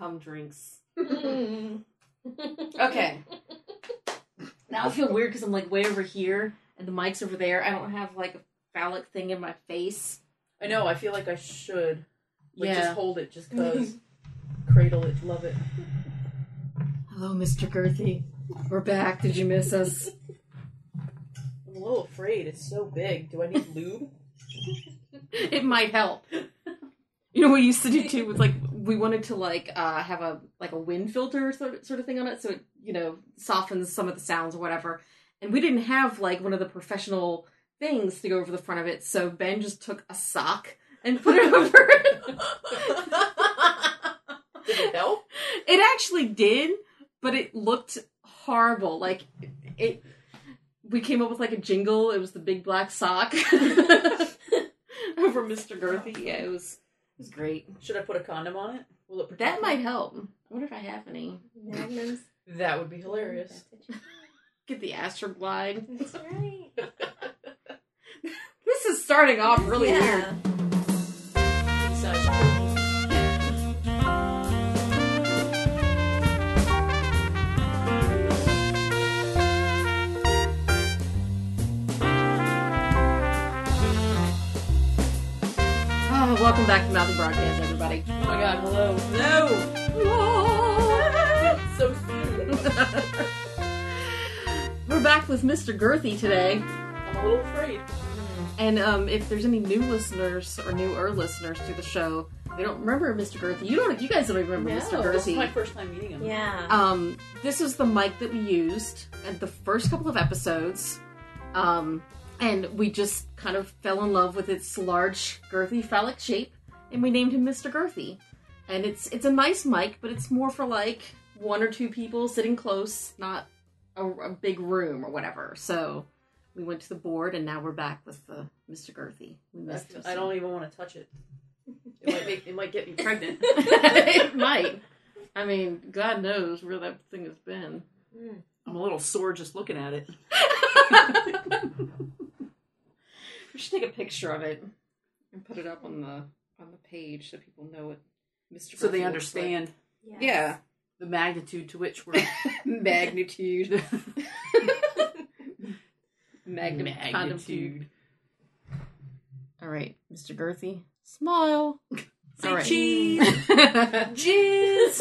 cum drinks. Okay. Now I feel weird because I'm like way over here and the mic's over there. I don't have like a phallic thing in my face. I know, I feel like I should. Like, Yeah. just hold it, just cause. Cradle it, love it. Hello, Mr. Girthy. We're back. Did you miss us? I'm a little afraid. It's so big. Do I need lube? It might help. You know what we used to do too was like we wanted to like have a wind filter sort of thing on it so it, you know, softens some of the sounds or whatever. And we didn't have like one of the professional things to go over the front of it, so Ben just took a sock and put it over it. Did it help? It actually did, but it looked horrible. Like we came up with like a jingle. It was the big black sock over Mr. Girthy. Yeah, it was great. Should I put a condom on it? Will it protect That me? might help. I wonder if I have any. Magnums. That would be hilarious. Get the Astroglide. That's right. This is starting off really weird. Oh, welcome back to Mouthy Broadcast, everybody. Oh my god, hello. No! So soon. We're back with Mr. Girthy today. I'm a little afraid. And if there's any new listeners or newer listeners to the show, they don't remember Mr. Girthy. You guys don't even remember No, Mr. This is Girthy. my first time meeting him. Yeah. This is the mic that we used at the first couple of episodes. And we just kind of fell in love with its large, girthy, phallic shape, and we named him Mr. Girthy. And it's a nice mic, but it's more for like one or two people sitting close, not a big room or whatever. So we went to the board, and now we're back with the Mr. Girthy. We missed him. I don't even want to touch it. It might get me pregnant. It might. I mean, God knows where that thing has been. I'm a little sore just looking at it. We should take a picture of it and put it up on the page so people know what Mr. So they Girthy looks understand like. Yeah. the magnitude to which we're... Magnitude. Magnitude. All right, Mr. Girthy. Smile. Say All right. cheese. Jizz.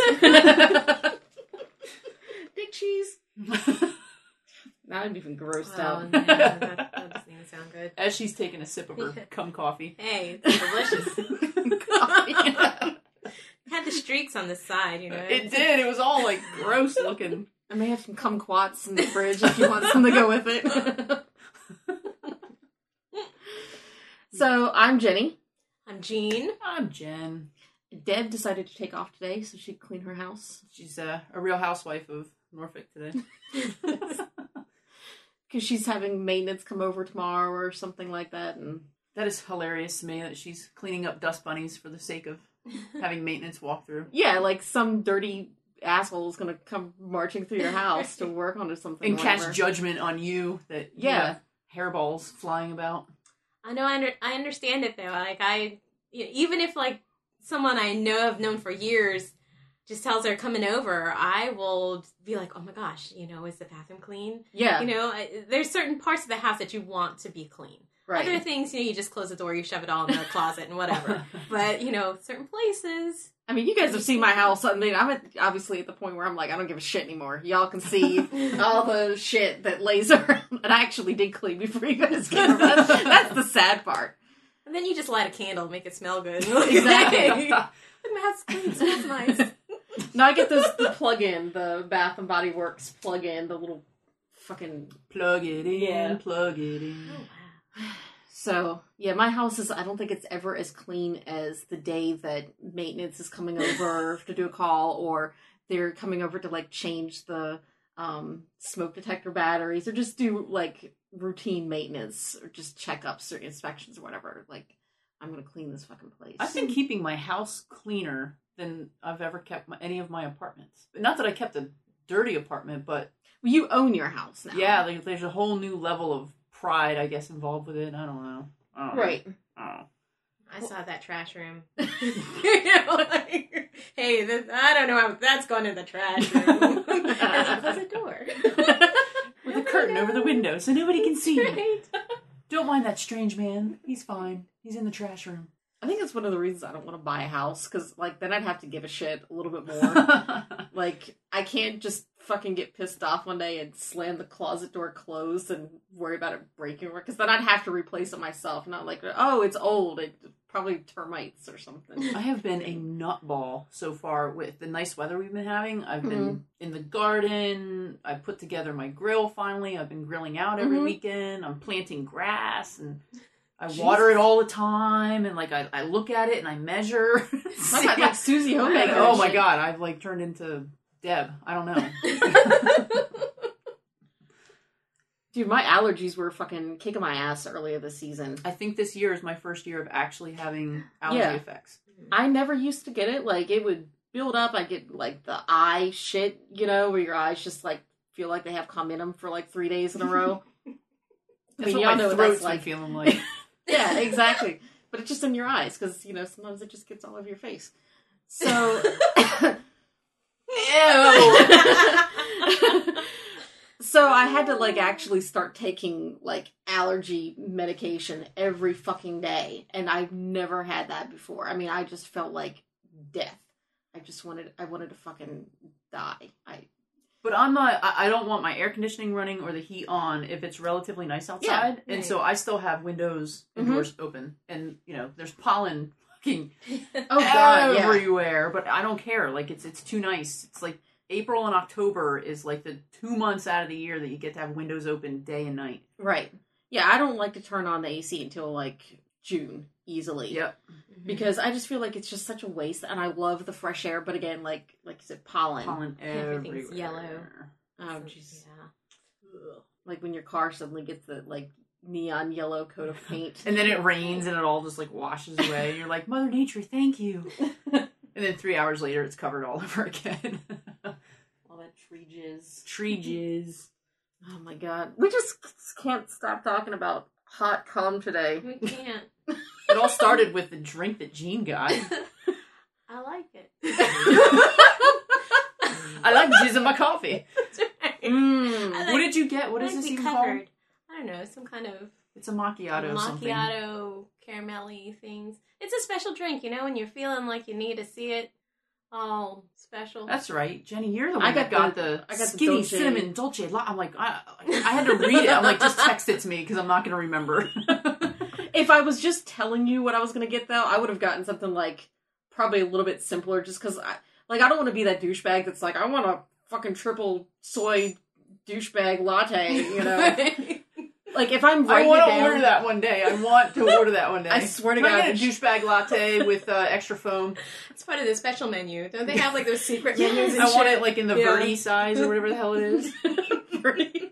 Big cheese. Now I'm even grossed out. No, that doesn't even sound good. As she's taking a sip of her cum coffee. Hey, it's delicious. Had the streaks on the side, you know. It did. It was all like gross looking. I may have some kumquats in the fridge if you want some to go with it. So, I'm Jenny. I'm Jean. I'm Jen. Deb decided to take off today so she'd clean her house. She's a real housewife of Norfolk today. Because she's having maintenance come over tomorrow or something like that. And That is hilarious to me that she's cleaning up dust bunnies for the sake of having maintenance walk through. yeah, like some dirty asshole is going to come marching through your house to work on something. And or cast whatever. judgment on you that you have hairballs flying about. I know. I understand it though. Like even if like someone I know have known for years just tells her coming over, I will be like, oh my gosh, you know, is the bathroom clean? Yeah. You know, there's certain parts of the house that you want to be clean. Right. Other things, you know, you just close the door, you shove it all in the closet and whatever. But, you know, certain places. I mean, you guys have seen my house. I mean, I'm obviously at the point where I'm like, I don't give a shit anymore. Y'all can see all the shit that lays around. And I actually did clean before you guys came over. That's the sad part. And then you just light a candle, make it smell good. Exactly. Look, my house is clean, it smells nice. Now I get the plug-in, the Bath and Body Works plug-in, the little fucking... Plug it in, Yeah. plug it in. Oh, wow. So, yeah, my house is, I don't think it's ever as clean as the day that maintenance is coming over to do a call, or they're coming over to, like, change the smoke detector batteries, or just do, like, routine maintenance, or just checkups or inspections or whatever. Like, I'm gonna clean this fucking place. I've been keeping my house cleaner than I've ever kept any of my apartments. Not that I kept a dirty apartment, but... You own your house now. Yeah, there's a whole new level of pride, I guess, involved with it. I don't know. Right. I don't know. I saw that trash room. You know, like, hey, I don't know how that's gone in the trash room. There's a closet door. With a curtain over the window so nobody can see him. Right. Don't mind that strange man. He's fine. He's in the trash room. I think that's one of the reasons I don't want to buy a house, because, like, then I'd have to give a shit a little bit more. Like, I can't just fucking get pissed off one day and slam the closet door closed and worry about it breaking, because then I'd have to replace it myself. Not like, oh, it's old. It's probably termites or something. I have been a nutball so far with the nice weather we've been having. I've been in the garden. I put together my grill finally. I've been grilling out every weekend. I'm planting grass and I water it all the time. And like I look at it and I measure. I'm like Susie Homemaker. Oh my God. I've like turned into Deb. I don't know. Dude, my allergies were fucking kicking my ass earlier this season. I think this year is my first year of actually having allergy effects. I never used to get it. Like, it would build up. I get, like, the eye shit, you know, where your eyes just, like, feel like they have cum in them for, like, 3 days in a row. That's what my throat's been feeling like. Yeah, exactly. But it's just in your eyes, because, you know, sometimes it just gets all over your face. So... Ew! So I had to, like, actually start taking, like, allergy medication every fucking day. And I've never had that before. I mean, I just felt like death. I wanted to fucking die. But I don't want my air conditioning running or the heat on if it's relatively nice outside. Yeah, and so I still have windows and doors open. And, you know, there's pollen fucking everywhere. But I don't care. Like, it's too nice. It's like April and October is like the 2 months out of the year that you get to have windows open day and night. Right. Yeah, I don't like to turn on the AC until, like, June, easily. Yep. Because I just feel like it's just such a waste, and I love the fresh air, but again, like you said, pollen. Pollen everywhere. Everything's yellow. Oh, jeez. Yeah. Like when your car suddenly gets the, like, neon yellow coat of paint. And then it rains and it all just, like, washes away. And you're like, Mother Nature, thank you. And then 3 hours later, it's covered all over again. All that tree jizz. Tree jizz. Oh my God. We just can't stop talking about hot cum today. We can't. It all started with the drink that Jean got. I like it. I like jizz in my coffee. Like, what did you get? What is this even called? I don't know. Some kind of... It's a macchiato something. Macchiato, caramelly things. It's a special drink, you know, when you're feeling like you need to see it all special. That's right. Jenny, you're the one that got the skinny the cinnamon dolce. I'm like, I had to read it. I'm like, just text it to me because I'm not going to remember. If I was just telling you what I was going to get, though, I would have gotten something, like, probably a little bit simpler, just because, I don't want to be that douchebag that's like, I want a fucking triple soy douchebag latte, you know? Like, if I'm writing it down... I want to order that one day. I want to order that one day. I swear to God. I get a douchebag latte with extra foam. It's part of the special menu. Don't they have, like, those secret menus and I shit? want it, like, in the Verdi size or whatever the hell it is. Verdi.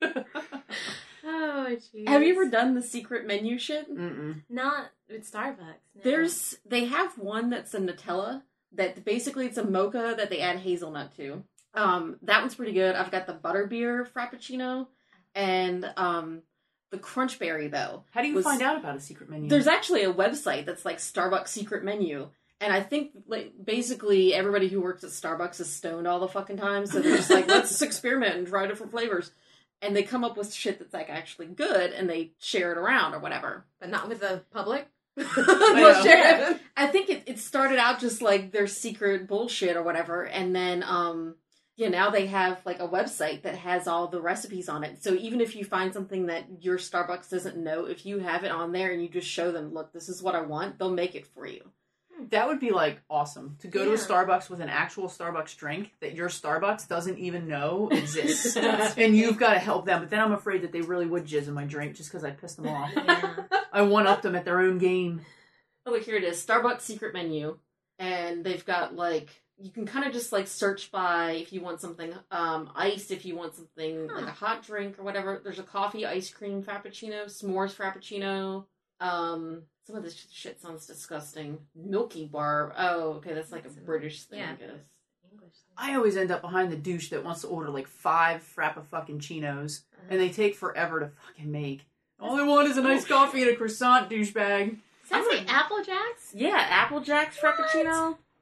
Oh, jeez. Have you ever done the secret menu shit? Mm-mm. Not with Starbucks. No. They have one that's a Nutella, that basically it's a mocha that they add hazelnut to. That one's pretty good. I've got the butterbeer frappuccino, and the crunchberry, though. How do you find out about a secret menu? There's actually a website that's like Starbucks secret menu. And I think, like, basically everybody who works at Starbucks is stoned all the fucking time. So they're just like, let's experiment and try different flavors. And they come up with shit that's, like, actually good, and they share it around or whatever. But not with the public? Well, yeah. I think it started out just, like, their secret bullshit or whatever. And then, now they have, like, a website that has all the recipes on it. So even if you find something that your Starbucks doesn't know, if you have it on there and you just show them, look, this is what I want, they'll make it for you. That would be, like, awesome. To go to a Starbucks with an actual Starbucks drink that your Starbucks doesn't even know exists. And you've got to help them. But then I'm afraid that they really would jizz in my drink just because I pissed them off. Yeah. I one-upped them at their own game. Oh, look, here it is. Starbucks secret menu. And they've got, like, you can kind of just, like, search by if you want something iced, if you want something, like, a hot drink or whatever. There's a coffee, ice cream frappuccino, s'mores frappuccino. Some of this shit sounds disgusting. Milky Bar. Oh, okay, that's like a British thing, I guess. English thing. I always end up behind the douche that wants to order like 5 frappa-fucking-chinos, and they take forever to fucking make. All I want is a nice coffee and a croissant, douchebag. Sounds like Apple Jacks? Yeah, Apple Jacks Frappuccino.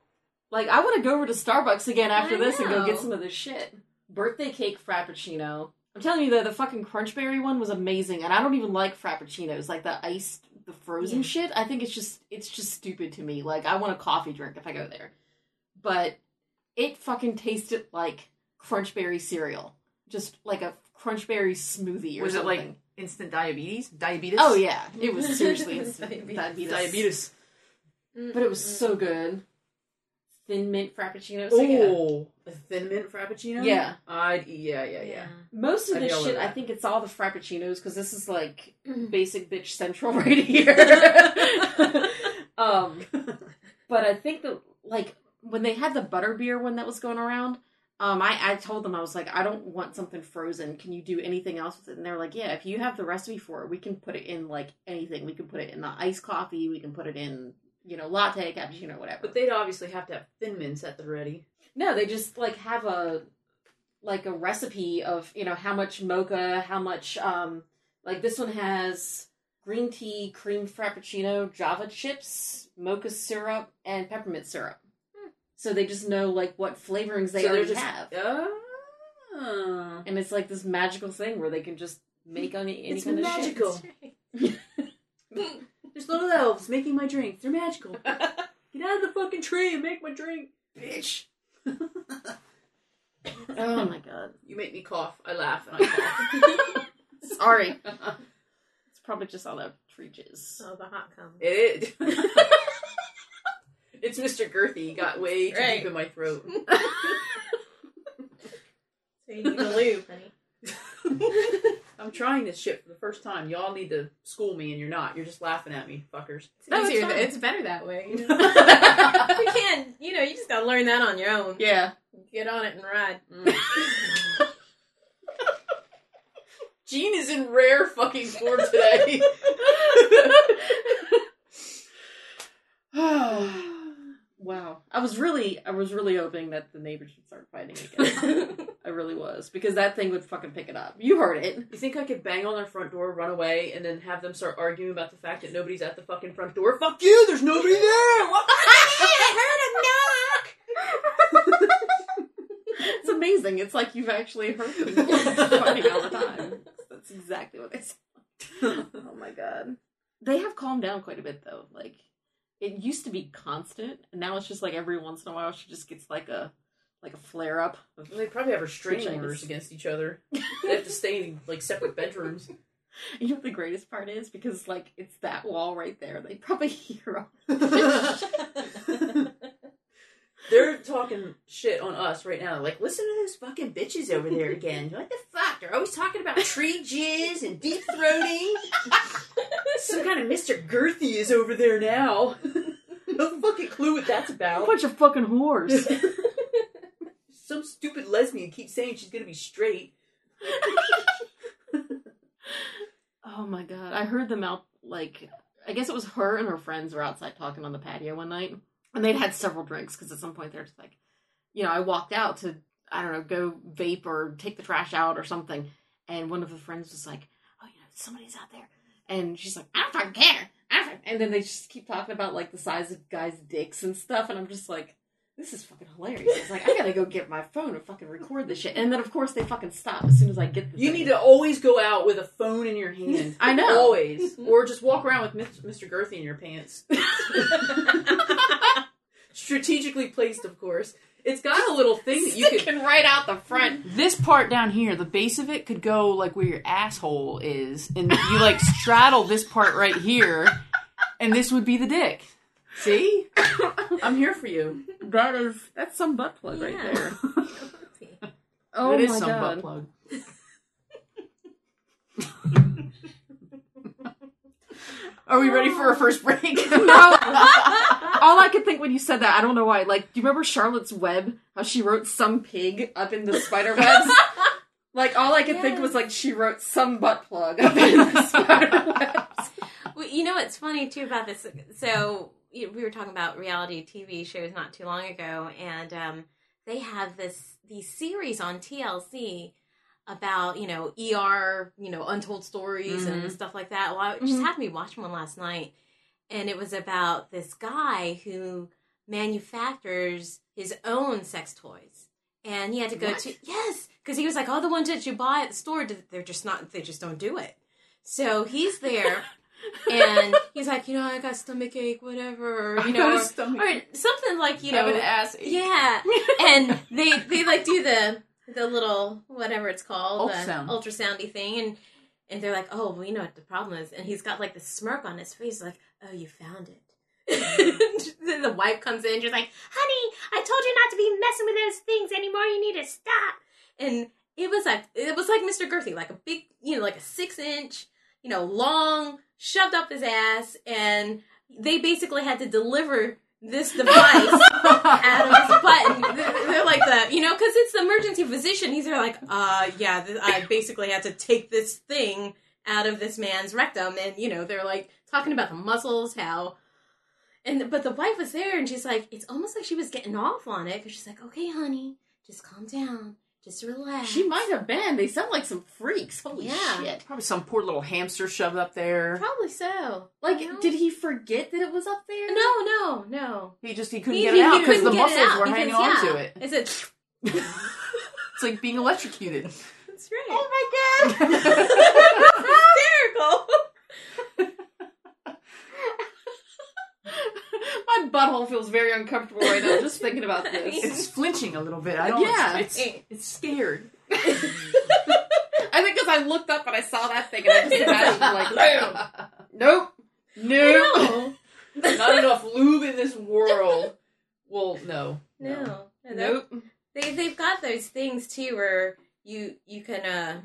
Like, I want to go over to Starbucks again after this and go know. get some of this shit. Birthday cake frappuccino. I'm telling you though, the fucking Crunchberry one was amazing, and I don't even like frappuccinos, like the iced, the frozen shit. I think it's just stupid to me. Like, I want a coffee drink if I go there. But it fucking tasted like Crunchberry cereal. Just like a Crunchberry smoothie or was something. it like instant diabetes? Diabetes? Oh yeah, it was seriously instant Diabetes. But it was so good. Thin mint frappuccino. Oh, So yeah. a thin mint frappuccino? Yeah. Yeah. Most of I'd this be all shit, over I that. think it's all the frappuccinos, because this is like basic bitch central right here. But I think that, like, when they had the butterbeer one that was going around, I told them, I was like, I don't want something frozen. Can you do anything else with it? And they're like, yeah, if you have the recipe for it, we can put it in, like, anything. We can put it in the iced coffee. We can put it in, you know, latte, cappuccino, whatever. But they'd obviously have to have thin mints at the ready. No, they just, like, have a recipe of, you know, how much mocha, how much, like, this one has green tea, cream frappuccino, Java chips, mocha syrup, and peppermint syrup. So they just know, like, what flavorings they already have. Oh. And it's like this magical thing where they can just make any It's kind magical. of shit. There's little elves making my drink. They're magical. Get out of the fucking tree and make my drink, bitch. Oh my god. You make me cough. I laugh and I cough. Sorry. It's probably just all that tree jizz. Oh, the hot cum. It is. It's Mr. Girthy. He got way too deep in my throat. So you need a lube, honey. I'm trying this shit for the first time. Y'all need to school me, and you're not. You're just laughing at me, fuckers. It's easier. fine. It's better that way. You know? You can't. You know, you just gotta learn that on your own. Yeah. Get on it and ride. Jean is in rare fucking form today. Wow. I was really hoping that the neighbors would start fighting again. I really was. Because that thing would fucking pick it up. You heard it. You think I could bang on their front door, run away, and then have them start arguing about the fact that nobody's at the fucking front door? Fuck you! There's nobody there! What? I heard a knock! It's amazing. It's like you've actually heard people fighting all the time. That's exactly what they said. Oh my god. They have calmed down quite a bit though. Like, it used to be constant, and now it's just like every once in a while she just gets like a flare up. They probably have restraining orders against each other. They have to stay in like separate bedrooms. You know what the greatest part is? Because like it's that wall right there. They probably hear all They're talking shit on us right now. Like, listen to those fucking bitches over there again. What the fuck? They're always talking about tree jizz and deep throating. Some kind of Mr. Girthy is over there now. No fucking clue what that's a about. bunch of fucking whores. Some stupid lesbian keeps saying she's gonna be straight. Oh my god. I heard them out, like, I guess it was her and her friends were outside talking on the patio one night. And they'd had several drinks, because at some point they're just like, you know, I walked out to, I don't know, go vape or take the trash out or something. And one of the friends was like, oh, you know, somebody's out there. And she's like, I don't fucking care. And then they just keep talking about, like, the size of guys' dicks and stuff. And I'm just like, this is fucking hilarious. I was like, I gotta go get my phone and fucking record this shit. And then, of course, they fucking stop as soon as I get the You thing. need to always go out with a phone in your hand. I know. Always. Or just walk around with Mr. Girthy in your pants. Strategically placed, of course. It's got a little thing that you can right out the front. This part down here, the base of it could go like where your asshole is, and you like straddle this part right here, and this would be the dick. See? I'm here for you. That's some butt plug right there. Oh It is my some god. butt plug. Are we ready for our first break? No. All I could think when you said that, I don't know why. Like, do you remember Charlotte's Web? How she wrote some pig up in the spider webs? Like, all I could think was like she wrote some butt plug up in the spider webs. Well, you know what's funny too about this? So we were talking about reality TV shows not too long ago, and they have these series on TLC about, you know, ER, you know, untold stories and stuff like that. Well, I just happened to be watching one last night, and it was about this guy who manufactures his own sex toys. And he had to go to... Yes! Because he was like, the ones that you buy at the store, they just don't do it. So he's there... And he's like, I got stomach ache, whatever, or something like, I have an ass ache. Yeah. And they like do the little, whatever it's called, ultrasoundy thing, and th're like, oh, well, you know what the problem is. And he's got like this smirk on his face, like, oh, you found it. Then the wife comes in, she's like, honey, I told you not to be messing with those things anymore. You need to stop. And it was like Mr. Girthy, like a big, like a 6-inch, long, shoved up his ass, and they basically had to deliver this device out of his butt. They're like because it's the emergency physician. He's there like, I basically had to take this thing out of this man's rectum, and they're like talking about the muscles, but the wife was there, and she's like, it's almost like she was getting off on it, because she's like, okay, honey, just calm down. Just relax. She might have been. They sound like some freaks. Holy shit. Probably some poor little hamster shoved up there. Probably so. Like, did he forget that it was up there? No. He couldn't get it out because the muscles were hanging on to it. It's like being electrocuted. That's right. Oh my god. Hysterical. My butthole feels very uncomfortable right now just thinking about this. It's flinching a little bit. It's scared. I think because I looked up and I saw that thing and I just imagined like, bam. Nope. Not enough lube in this world. Well, no. Nope. They've got those things too where you can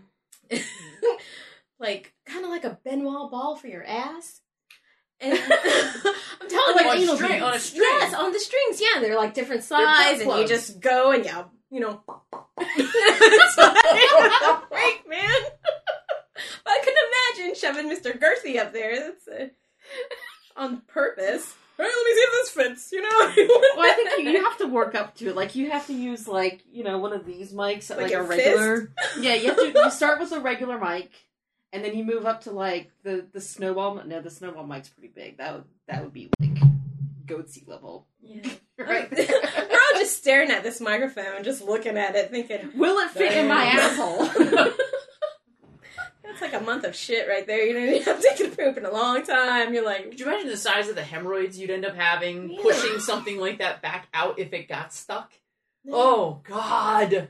like kind of like a Benoit ball for your ass. And I'm telling you, on a string. Yes, on the strings. Yeah, they're like different size, and you just go and it's like break, man. But I can imagine shoving Mr. Girthy up there. That's on purpose. All right, let me see if this fits. Well, I think you have to work up to it. Like you have to use one of these mics at like a regular. Fist? Yeah, you start with a regular mic. And then you move up to like the snowball. No, the snowball mic's pretty big. That would be like goatsy level. Yeah, right. We're all just staring at this microphone, just looking at it, thinking, "Will it fit in my asshole?" That's like a month of shit right there. You haven't taken a poop in a long time. You're like, could you imagine the size of the hemorrhoids you'd end up having pushing something like that back out if it got stuck? Yeah. Oh God.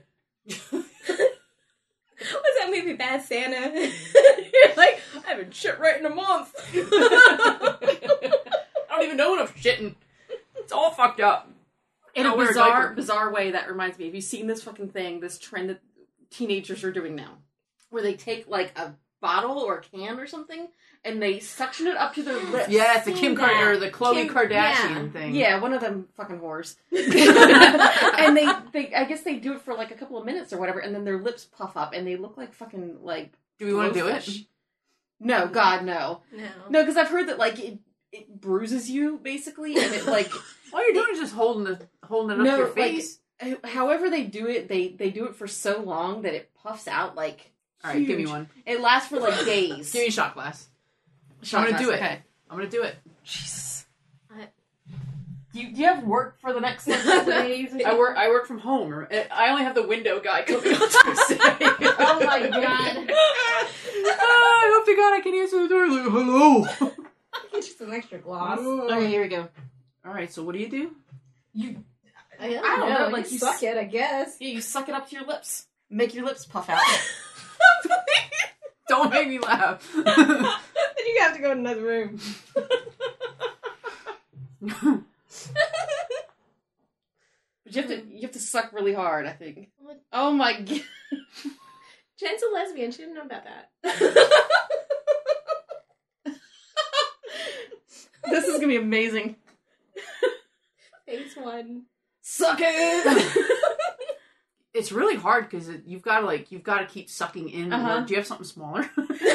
What's that movie, Bad Santa? You're like, I haven't shit right in a month. I don't even know when I'm shitting. It's all fucked up. In a bizarre way, that reminds me. Have you seen this fucking thing, this trend that teenagers are doing now? Where they take like a bottle or a can or something, and they suction it up to their lips. Yeah, it's the the Khloe Kardashian thing. Yeah, one of them fucking whores. And they I guess they do it for like a couple of minutes or whatever, and then their lips puff up, and they look like fucking like. Do we want to do it? No, God, no. No, because I've heard that like it bruises you basically, and it like all you're doing is just holding it up to your face. Like, however they do it, they do it for so long that it puffs out like. All right, give me one. It lasts for like days. Give me a shot glass. I'm gonna do it. Okay. I'm gonna do it. Jesus. Do you have work for the next couple days? I work from home. I only have the window guy coming on Tuesday. Oh my God. I hope to God I can answer the door. Like, hello. It's just an extra gloss. Okay, here we go. All right, so what do you do? I don't know. Like you suck it, I guess. Yeah, you suck it up to your lips. Make your lips puff out. Don't make me laugh. Then you have to go in another room. But you have to suck really hard, I think. What? Oh my God. Jen's a lesbian. She didn't know about that. This is gonna be amazing. Phase 1. Suck it. It's really hard because you've got to keep sucking in. Uh-huh. Do you have something smaller?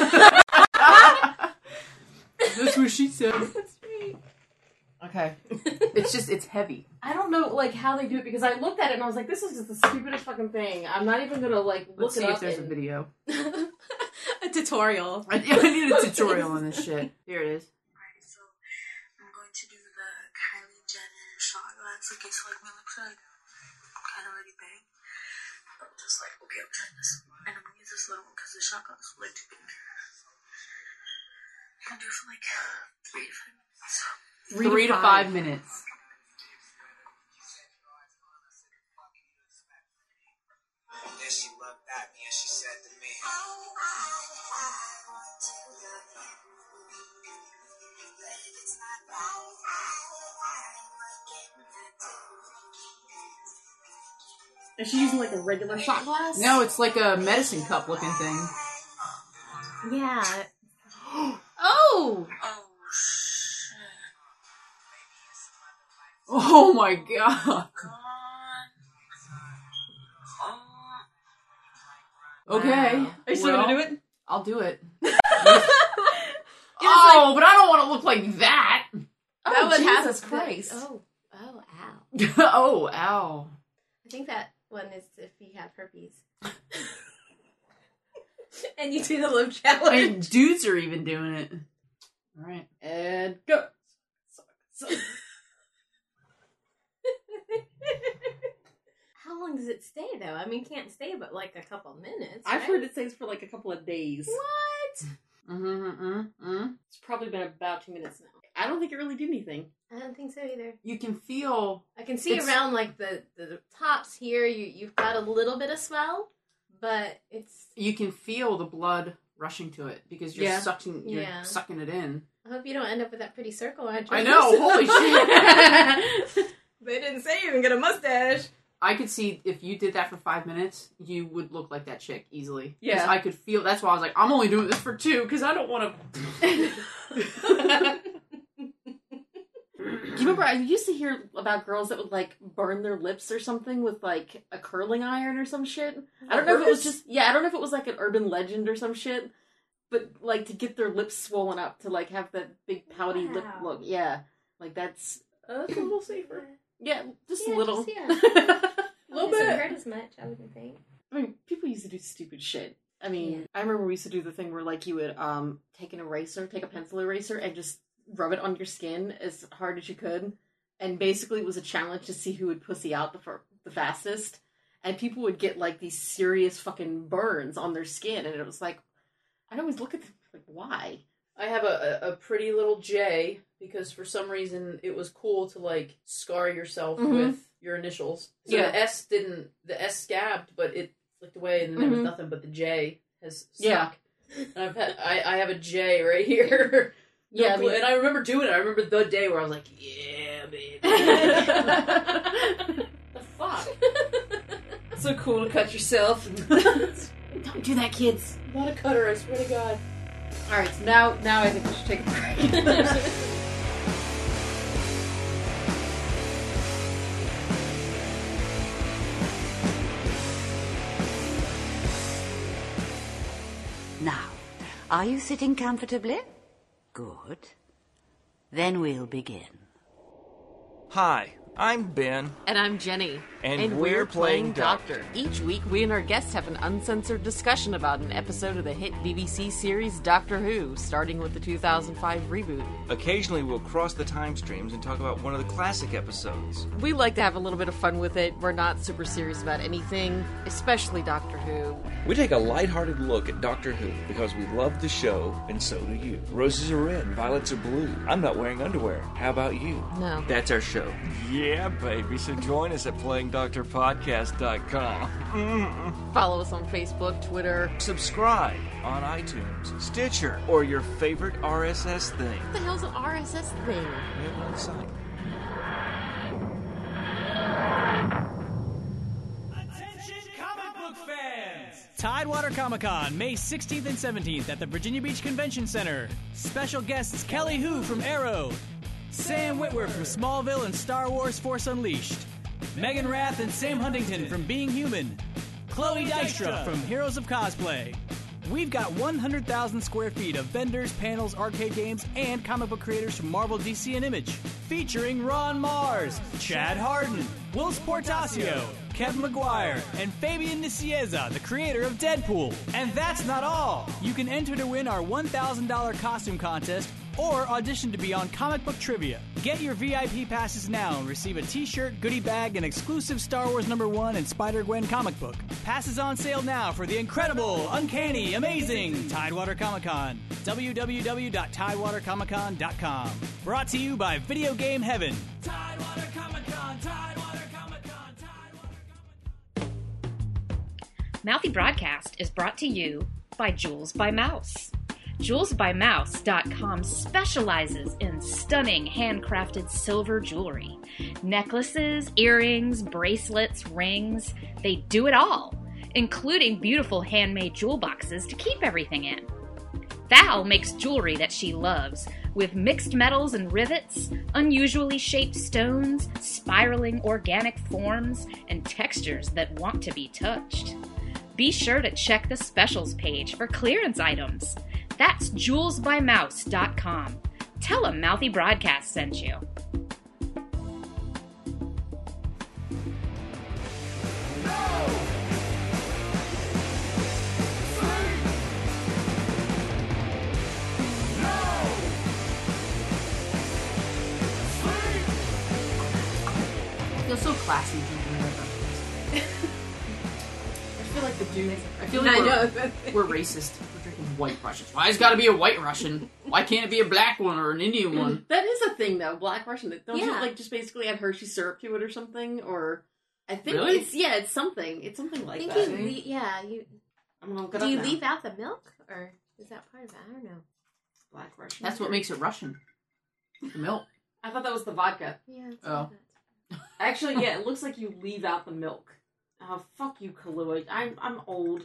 That's what she said. That's right. Okay. It's heavy. I don't know how they do it because I looked at it and I was like, this is just the stupidest fucking thing. I'm not even gonna look Let's see it up. If there's a video. A tutorial. I need a tutorial on this shit. Here it is. Alright, so I'm going to do the Kylie Jenner shot anything. I'm just like, okay, I'm trying this. And I'm gonna use this little one because the shotgun is way too big. I'm gonna do it for like 3 to 5 minutes. 3 to 5 minutes. Then she looked at me and she said to me, Is she using like a regular shot glass? No, it's like a medicine cup looking thing. Yeah. Oh! Oh my god. Okay. Are you still gonna do it? I'll do it. Oh, but I don't want to look like that. That would have Jesus Christ. Oh, ow. Oh, ow. I think that one is if you have herpes. And you do the lip I challenge. mean, dudes are even doing it. All right. And go. How long does it stay, though? I mean, it can't stay but like a couple minutes. I've right? heard it stays for like a couple of days. What? It's probably been about 2 minutes now. I don't think it really did anything. I don't think so either. You can feel... I can see around like the tops here. You've got a little bit of swell, but it's. You can feel the blood rushing to it because you're sucking it in. I hope you don't end up with that pretty circle on your I know. Holy shit. They didn't say you even get a mustache. I could see if you did that for 5 minutes, you would look like that chick easily. Yeah. I could feel... That's why I was like, I'm only doing this for 2 because I don't want to... Do you remember, I used to hear about girls that would, like, burn their lips or something with, like, a curling iron or some shit. I don't know if it was just... Yeah, I don't know if it was, like, an urban legend or some shit. But, like, to get their lips swollen up, to, like, have that big pouty lip look. Yeah. Like, that's... That's a little safer. Yeah, just a little. A little bit. It doesn't bit. hurt as much, I wouldn't think. I mean, people used to do stupid shit. I mean, I remember we used to do the thing where, like, you would take a pencil eraser, and just rub it on your skin as hard as you could. And basically it was a challenge to see who would pussy out the fastest. And people would get, like, these serious fucking burns on their skin. And it was like, I'd always look at them, like, why? I have a pretty little J, because for some reason it was cool to, like, scar yourself with your initials. So the S scabbed, but it flicked away, and then there was nothing but the J has stuck. And I have a J right here. Yeah, and I remember doing it. I remember the day where I was like, yeah, baby. The fuck? So cool to cut yourself. Don't do that, kids. Not a cutter, I swear to God. Alright, so now I think we should take a break. Now, are you sitting comfortably? Good. Then we'll begin. Hi, I'm Ben. And I'm Jenny. And we're playing Doctor. Each week, we and our guests have an uncensored discussion about an episode of the hit BBC series Doctor Who, starting with the 2005 reboot. Occasionally, we'll cross the time streams and talk about one of the classic episodes. We like to have a little bit of fun with it. We're not super serious about anything, especially Doctor Who. We take a lighthearted look at Doctor Who because we love the show, and so do you. Roses are red, violets are blue. I'm not wearing underwear. How about you? No. That's our show. Yeah, baby. So join us at PlayingDoctorPodcast.com. Follow us on Facebook, Twitter. Subscribe on iTunes, Stitcher, or your favorite RSS thing. What the hell's an RSS thing? We have one site. Tidewater Comic-Con, May 16th and 17th at the Virginia Beach Convention Center. Special guests Kelly Hu from Arrow, Sam Witwer from Smallville and Star Wars Force Unleashed, Megan Rath and Sam Huntington from Being Human, Chloe Dykstra from Heroes of Cosplay. We've got 100,000 square feet of vendors, panels, arcade games, and comic book creators from Marvel, DC, and Image. Featuring Ron Mars, Chad Hardin, Will Portacio, Kevin McGuire, and Fabian Nicieza, the creator of Deadpool. And that's not all. You can enter to win our $1,000 costume contest or audition to be on Comic Book Trivia. Get your VIP passes now and receive a t-shirt, goodie bag, and exclusive Star Wars #1 and Spider-Gwen comic book. Passes on sale now for the incredible, uncanny, amazing Tidewater Comic-Con. www.tidewatercomiccon.com. Brought to you by Video Game Heaven. Tidewater Comic-Con, Tidewater Comic-Con, Tidewater Comic-Con. Mouthy Broadcast is brought to you by Jewels by Mouse. JewelsByMouse.com specializes in stunning handcrafted silver jewelry. Necklaces, earrings, bracelets, rings, they do it all, including beautiful handmade jewel boxes to keep everything in. Val makes jewelry that she loves, with mixed metals and rivets, unusually shaped stones, spiraling organic forms, and textures that want to be touched. Be sure to check the specials page for clearance items. That's JewelsByMouse.com. Tell them Mouthy Broadcast sent you. I feel so classy drinking Red Russians. I feel like the dude. I feel like we're racist. We're drinking white Russians. Why has got to be a white Russian? Why can't it be a black one or an Indian one? That is a thing, though. Black Russian. Don't you Yeah. like just basically add Hershey syrup to it or something? Or I think Really? it's something. It's something I like think that. you I'm gonna look it do up you now. leave out the milk, or is that part of it? I don't know. Black Russian? That's what makes it Russian. The milk. I thought that was the vodka. Yeah. It's Oh. like that. Actually, yeah, it looks like you leave out the milk. Oh, fuck you, Kahlua. I'm old.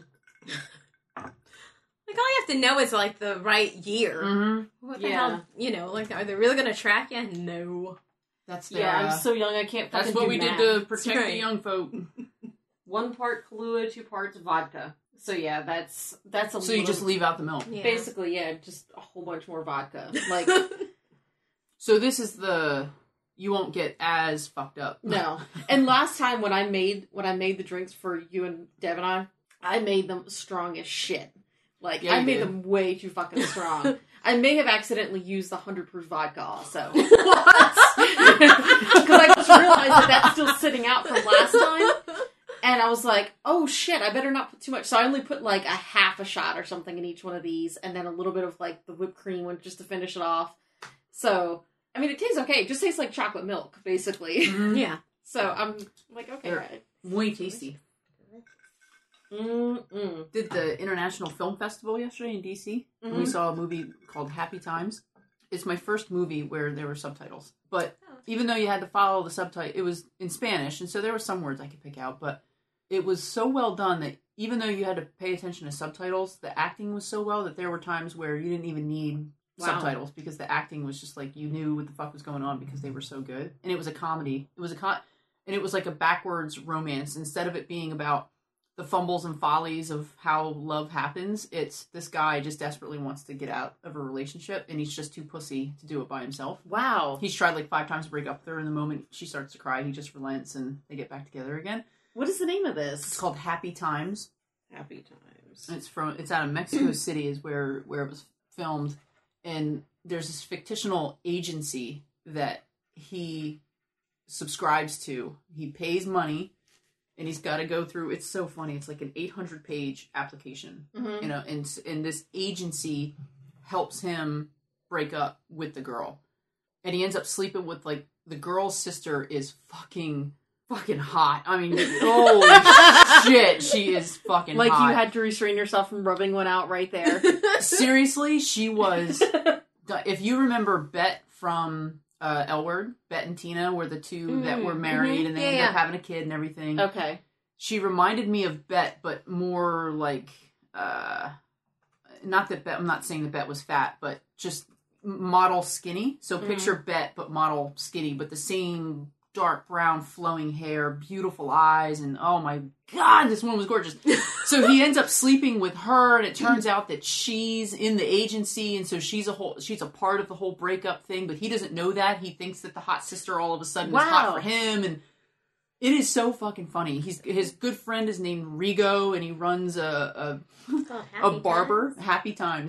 Like, all you have to know is, like, the right year. Mm-hmm. What the Yeah. hell? You know, like, are they really going to track you? No. That's Yeah, I'm so young I can't fucking That's what do we math. did to protect That's right. the young folk. 1 part Kahlua, 2 parts vodka. So yeah, that's a So you just leave out the milk. Yeah. Basically, yeah, just a whole bunch more vodka. Like, So this is the... You won't get as fucked up. no. And last time when I made the drinks for you and Deb and I made them strong as shit. Like, Yeah, I you made did. them way too fucking strong. I may have accidentally used the 100 proof vodka also. What? Because I just realized that that's still sitting out from last time. And I was like, oh shit, I better not put too much. So I only put like a half a shot or something in each one of these. And then a little bit of like the whipped cream one just to finish it off. So, I mean, it tastes okay. It just tastes like chocolate milk, basically. Yeah. So I'm like, okay, They're right. Muy tasty. Mm-mm. Did the International Film Festival yesterday in DC. And we saw a movie called Happy Times. It's my first movie where there were subtitles. But even though you had to follow the subtitle, it was in Spanish. And so there were some words I could pick out. But it was so well done that even though you had to pay attention to subtitles, the acting was so well that there were times where you didn't even need subtitles because the acting was just like you knew what the fuck was going on because they were so good. And it was a comedy. It was and it was like a backwards romance. Instead of it being about the fumbles and follies of how love happens, it's this guy just desperately wants to get out of a relationship and he's just too pussy to do it by himself. Wow. He's tried like 5 times to break up with her, and the moment she starts to cry, he just relents and they get back together again. What is the name of this? It's called Happy Times. Happy Times. It's out of Mexico City is where it was filmed, and there's this fictional agency that he subscribes to. He pays money, and he's got to go through. It's so funny. It's like an 800-page application, you know, and this agency helps him break up with the girl, and he ends up sleeping with like the girl's sister is fucking hot. I mean, holy shit, she is fucking like hot. you had to restrain yourself from rubbing one out right there. Seriously, she was. If you remember Bet from L Word, Bet and Tina were the two that were married and they ended up having a kid and everything. Okay. She reminded me of Bet, but more like, not that Bet, I'm not saying that Bet was fat, but just model skinny. So picture Bet, but model skinny, but the same dark brown flowing hair, beautiful eyes, and oh my god, this woman was gorgeous. So he ends up sleeping with her, and it turns out that she's in the agency, and so she's a part of the whole breakup thing, but he doesn't know that. He thinks that the hot sister all of a sudden is hot for him, and it is so fucking funny. His good friend is named Rigo, and he runs a barber, Happy Times.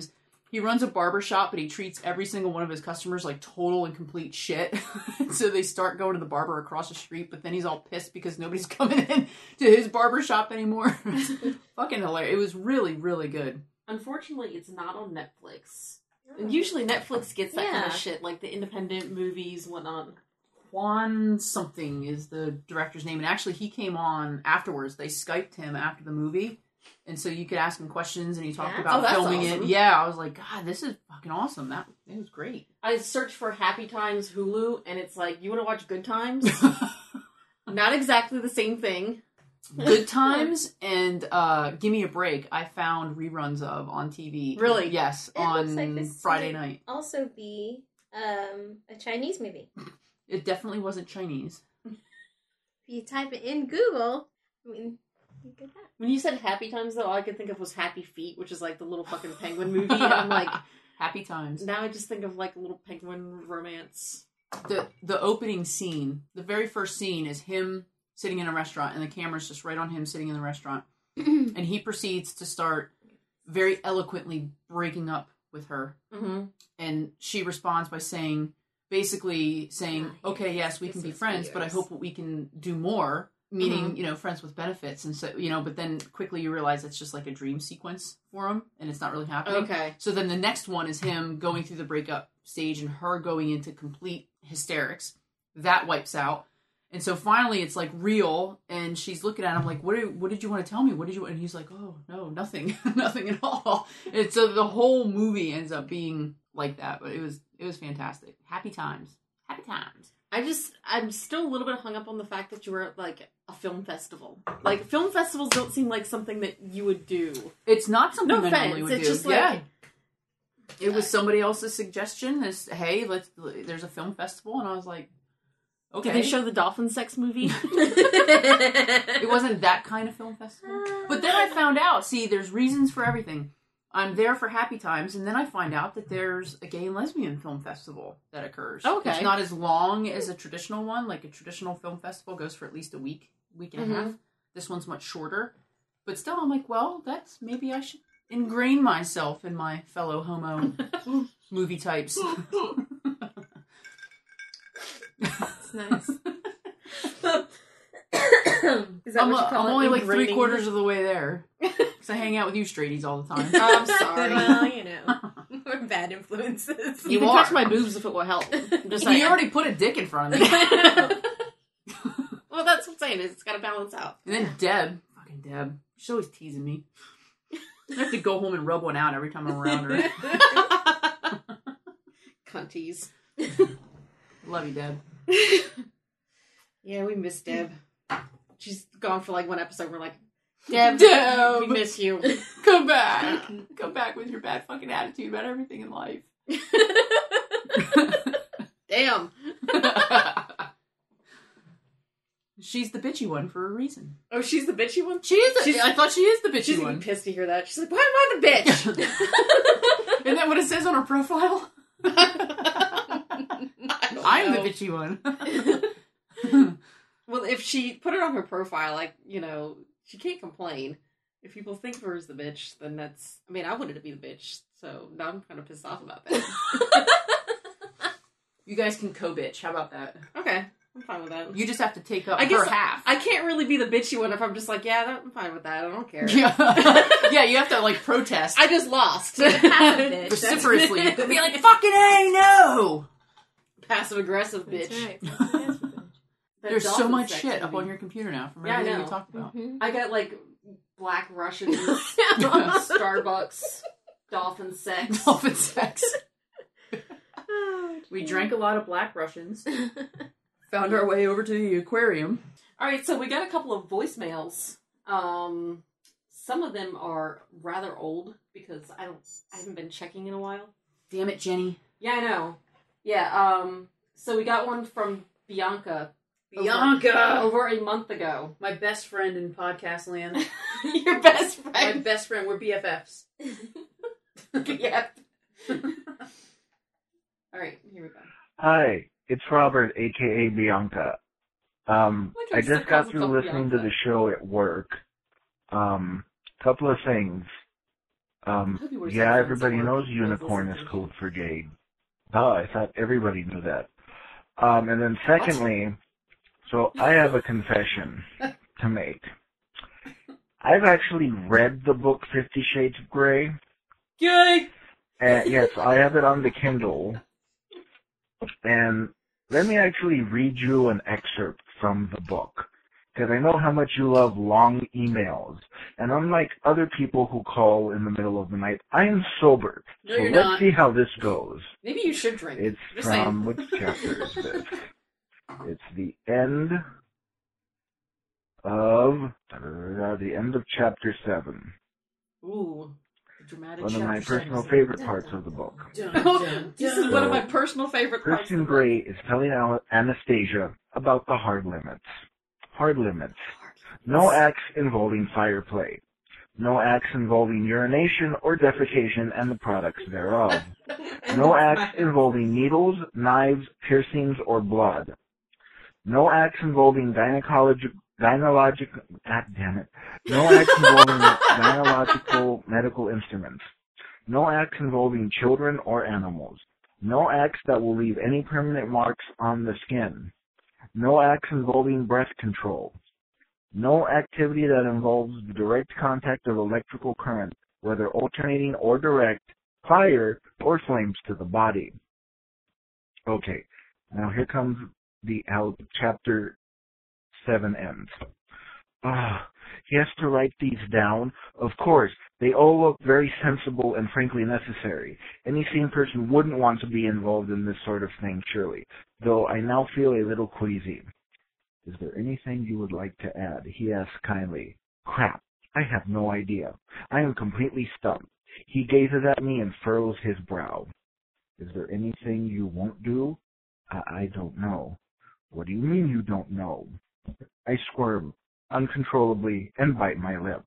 He runs a barber shop, but he treats every single one of his customers like total and complete shit. So they start going to the barber across the street, but then he's all pissed because nobody's coming in to his barber shop anymore. Fucking hilarious. It was really, really good. Unfortunately, it's not on Netflix. And usually Netflix gets that kind of shit, like the independent movies, whatnot. Juan something is the director's name, and actually he came on afterwards. They Skyped him after the movie, and so you could ask him questions, and he talked about filming it. Yeah, I was like, God, this is fucking awesome. It was great. I searched for Happy Times Hulu, and it's like, you want to watch Good Times? Not exactly the same thing. Good Times and Give Me a Break, I found reruns of on TV. Really? Yes, It on looks like this Friday might night. Also be a Chinese movie. It definitely wasn't Chinese. If you type it in Google, I mean, you get that. When you said Happy Times, though, all I could think of was Happy Feet, which is like the little fucking penguin movie. And I'm like, Happy Times. Now I just think of like a little penguin romance. The opening scene, the very first scene is him sitting in a restaurant, and the camera's just right on him sitting in the restaurant. And he proceeds to start very eloquently breaking up with her. Mm-hmm. And she responds by basically saying, okay, yes, we can be friends, but I hope we can do more, meaning, friends with benefits. And so, but then quickly you realize it's just like a dream sequence for him, and it's not really happening. Okay. So then the next one is him going through the breakup stage and her going into complete hysterics. That wipes out. And so finally it's like real, and she's looking at him like, what did you want to tell me? And he's like, oh, no, nothing, nothing at all. And so the whole movie ends up being like that, but it was fantastic. Happy times. I'm still a little bit hung up on the fact that you were at like a film festival. Like, film festivals don't seem like something that you would do. It's not something I normally would do. It's just like, it was somebody else's suggestion. Hey, there's a film festival, and I was like, okay. Did they show the dolphin sex movie? It wasn't that kind of film festival. But then I found out, there's reasons for everything. I'm there for Happy Times, and then I find out that there's a gay and lesbian film festival that occurs. Okay. It's not as long as a traditional one. Like, a traditional film festival goes for at least a week and a half. This one's much shorter. But still, I'm like, well, maybe I should ingrain myself in my fellow homo movie types. That's nice. Is that what you call I'm it? only like Ingraining? 3/4 of the way there. Because I hang out with you straighties all the time. I'm sorry. Well, we're bad influences. You can touch my boobs if it will help. I'm just saying. You already put a dick in front of me. Well, that's what I'm saying. It's got to balance out. And then fucking Deb, she's always teasing me. I have to go home and rub one out every time I'm around her. Cunties. Love you, Deb. Yeah, we miss Deb. She's gone for like one episode. We're like, Deb, we miss you. Come back. Come back with your bad fucking attitude about everything in life. Damn. She's the bitchy one for a reason. Oh, she's the bitchy one? I thought she is the bitchy she's one. She's pissed to hear that. She's like, why am I the bitch? Isn't that what it says on her profile? I'm the bitchy one. Well, if she put it on her profile, like, she can't complain. If people think of her as the bitch, then that's... I mean, I wanted to be the bitch, so now I'm kind of pissed off about that. You guys can co-bitch. How about that? Okay, I'm fine with that. You just have to take up her half. I can't really be the bitchy one if I'm just like, yeah, I'm fine with that. I don't care. Yeah, you have to, like, protest. I just lost. Vociferously. You could be like, fucking A, no! Passive-aggressive bitch. That's right. There's so much shit up on your computer now from everything we talked about. Mm-hmm. I got, like, Black Russians, Starbucks, dolphin sex. Dolphin sex. We drank a lot of Black Russians. Found our way over to the aquarium. Alright, so we got a couple of voicemails. Some of them are rather old because I haven't been checking in a while. Damn it, Jenny. Yeah, I know. Yeah, so we got one from Bianca. Over a month ago. My best friend in podcast land. Your best friend? My best friend. We're BFFs. Yep. Alright, here we go. Hi, it's Robert, aka Bianca. I just got through listening to the show at work. Couple of things. Yeah, everybody knows unicorn is code for jade. Oh, I thought everybody knew that. And then secondly, so I have a confession to make. I've actually read the book 50 Shades of Grey. Yay! Yes, I have it on the Kindle. And let me actually read you an excerpt from the book. Because I know how much you love long emails. And unlike other people who call in the middle of the night, I am sober. No, so you're let's not. see how this goes. Maybe you should drink. It's Just from, saying. which chapter is this? It's the end of chapter 7. Ooh, dramatic. One of my chapter personal 7. favorite parts of the book. This is one of my personal favorite parts. Christian Grey is telling Anastasia about the hard limits. Hard limits. No acts involving fire play. No acts involving urination or defecation and the products thereof. No acts involving needles, knives, piercings, or blood. No acts involving gynecological, god damn it. No acts involving gynecological medical instruments. No acts involving children or animals. No acts that will leave any permanent marks on the skin. No acts involving breath control. No activity that involves the direct contact of electrical current, whether alternating or direct, fire, or flames to the body. Okay, now here comes how chapter 7 ends. He has to write these down. Of course, they all look very sensible and frankly necessary. Any sane person wouldn't want to be involved in this sort of thing, surely, though I now feel a little queasy. Is there anything you would like to add? He asks kindly. Crap, I have no idea. I am completely stumped. He gazes at me and furrows his brow. Is there anything you won't do? I don't know. What do you mean you don't know? I squirm uncontrollably and bite my lip.